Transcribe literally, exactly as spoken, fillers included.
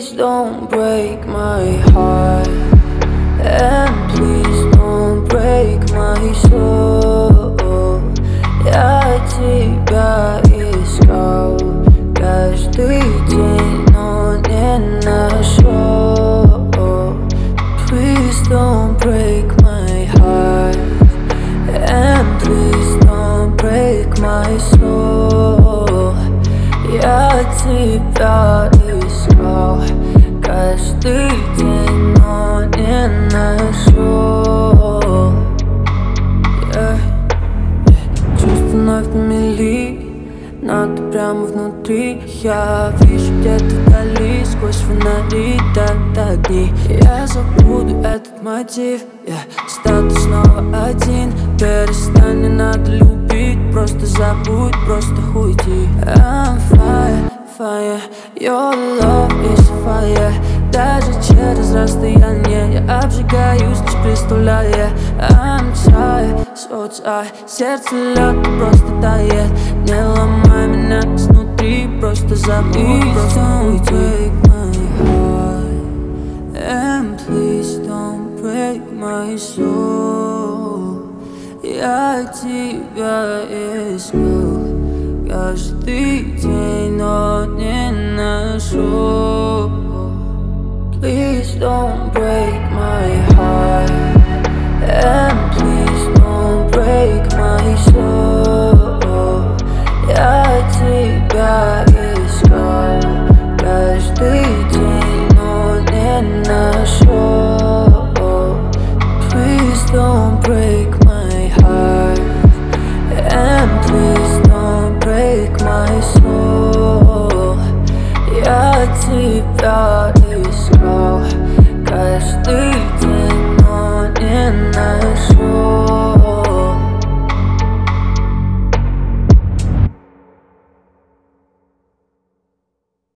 Please don't break my heart, and please don't break my soul. Я тебя искал каждый день, но не нашел. Please don't break my heart, and please don't break my soul. Я тебя искал каждый день, но не нашел. Yeah. Чувства вновь на мели, но ты прямо внутри. Я вижу где-то вдали, сквозь фонари так огни. Я забуду этот мотив, yeah. Статус снова один. Перестань, не надо любить, просто забудь, просто уйди. I'm fire, fire, your love is fire. Даже через расстояние я обжигаюсь, лишь представляя. I'm tired, so tired. Сердце лед просто тает. Не ломай меня изнутри, просто забудь, просто уйди. And please don't break my soul. Я тебя искал каждый день, но не нашел. Please don't break my heart, and please don't break my soul. Я тебя искал каждый день, но не нашел. Please don't break my heart, and please don't break my soul. Я тебя искал каждый день, но не нашел.